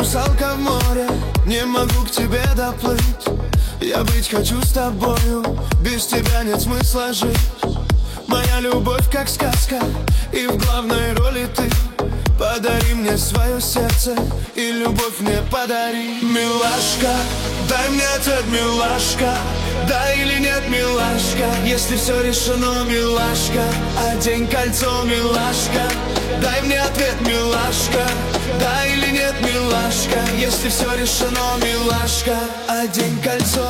русалка в море, не могу к тебе доплыть. Я быть хочу с тобою, без тебя нет смысла жить. Моя любовь как сказка, и в главной роли ты. Подари мне свое сердце, и любовь мне подари. Милашка, дай мне ответ, милашка. Да или нет, милашка? Если все решено, милашка, одень кольцо, милашка. Дай мне ответ, милашка. Да или нет, милашка? Если все решено, милашка, одень кольцо.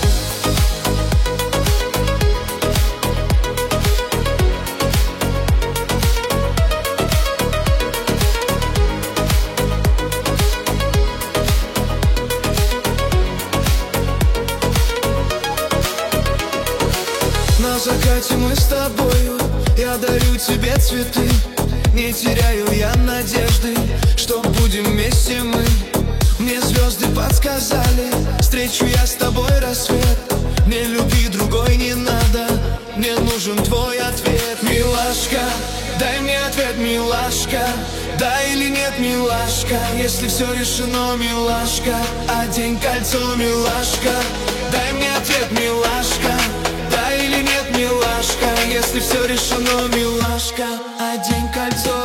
На закате мы с тобою, я дарю тебе цветы. Не теряю я надежды, что будем вместе мы. Мне звезды подсказали, встречу я с тобой рассвет. Мне любви другой не надо, мне нужен твой ответ. Милашка, дай мне ответ, милашка. Да или нет, милашка? Если все решено, милашка, одень кольцо, милашка. Дай мне ответ, милашка. Да или нет, милашка? Если все решено, милашка, одень кольцо.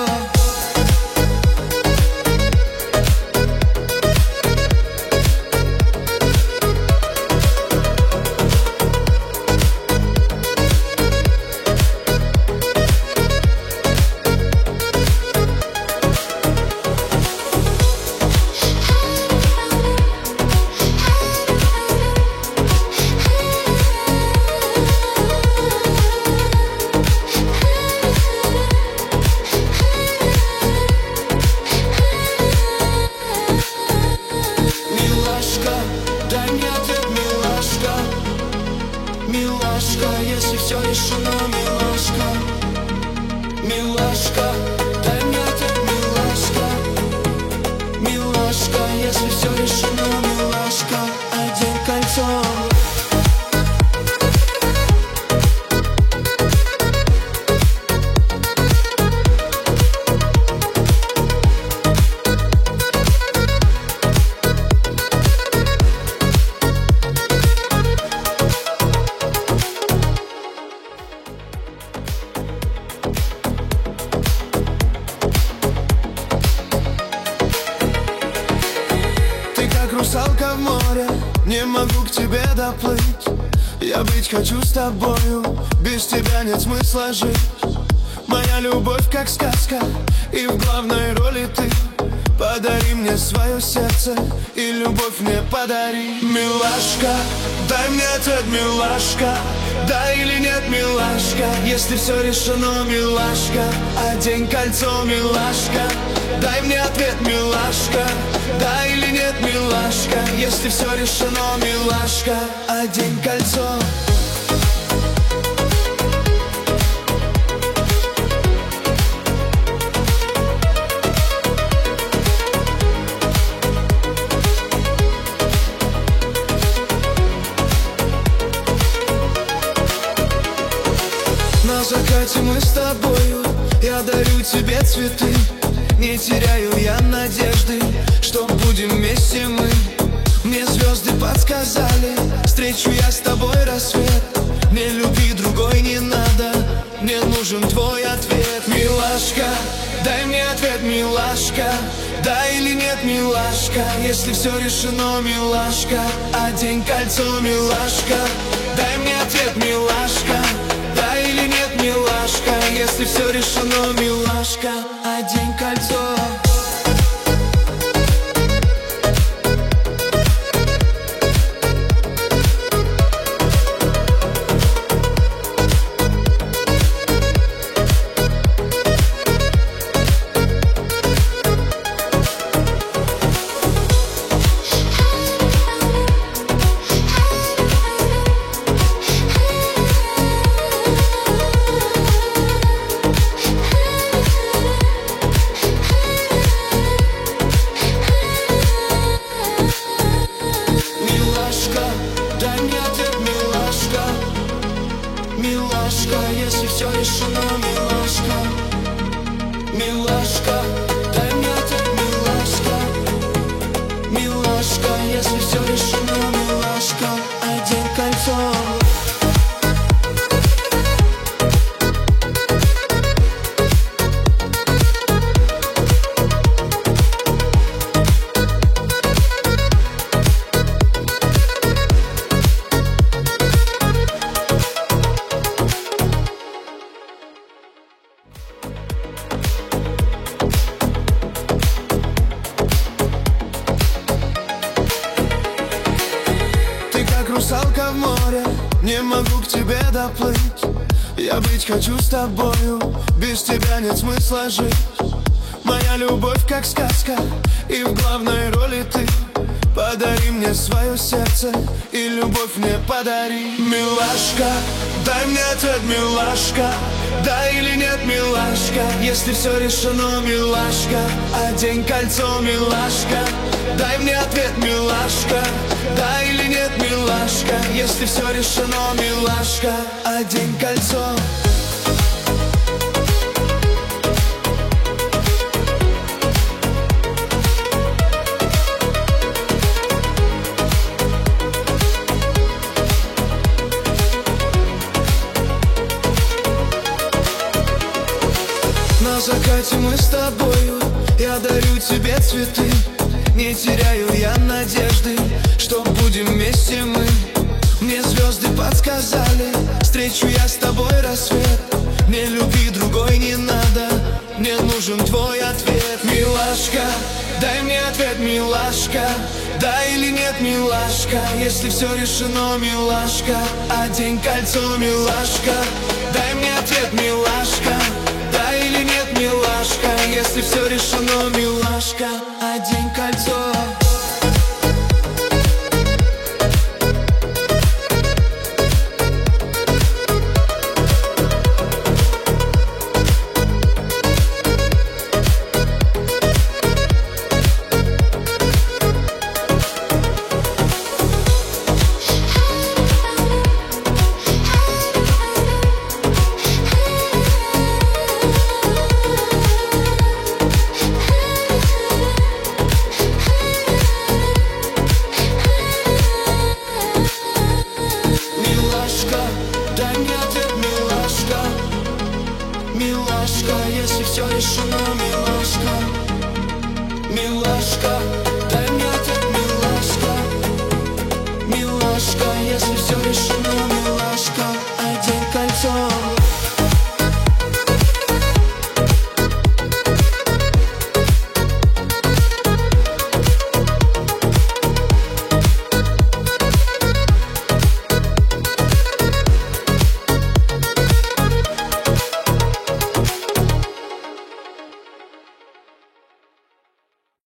Милашка, если все решено, милашка. Милашка, дай мне ответ, милашка. Милашка, если все решено, милашка, одень кольцо. Русалка в море, не могу к тебе доплыть. Я быть хочу с тобою, без тебя нет смысла жить. Моя любовь как сказка, и в главной роли ты. Подари мне свое сердце, и любовь мне подари. Милашка, дай мне ответ, милашка. Да или нет, милашка? Если все решено, милашка, одень кольцо, милашка. Дай мне ответ, милашка. Да или нет, милашка? Если все решено, милашка, одень кольцо. На закате мы с тобою, я дарю тебе цветы. Не теряю я надежды, что будем вместе мы. Мне звезды подсказали, встречу я с тобой рассвет. Мне любви другой не надо, мне нужен твой ответ. Милашка, дай мне ответ, милашка. Да или нет, милашка? Если все решено, милашка, одень кольцо, милашка. Дай мне ответ, милашка. Да или нет, милашка? Если все решено, милашка, одень кольцо. Милашка, если все решено, милашка. Милашка, дай мне ответ, милашка. к тебе доплыть. Я быть хочу с тобою, без тебя нет смысла жить. Моя любовь как сказка, и в главной роли ты. Подари мне свое сердце, и любовь мне подари. Милашка, дай мне ответ, милашка. Да или нет, милашка? Если все решено, милашка, одень кольцо, милашка. Дай мне ответ, милашка. Да или нет, милашка? Если все решено, милашка, одень кольцо. На закате мы с тобою, я дарю тебе цветы. Не теряю я надежды, что будем вместе мы. Мне звезды подсказали, встречу я с тобой рассвет. Мне любви другой не надо, мне нужен твой ответ. Милашка, дай мне ответ, милашка. Да или нет, милашка? Если все решено, милашка, одень кольцо, милашка. Дай мне ответ, милашка. Да или нет, милашка? Если все решено, милашка, одень кольцо. Дай мне ответ, милашка. Милашка, если все решено,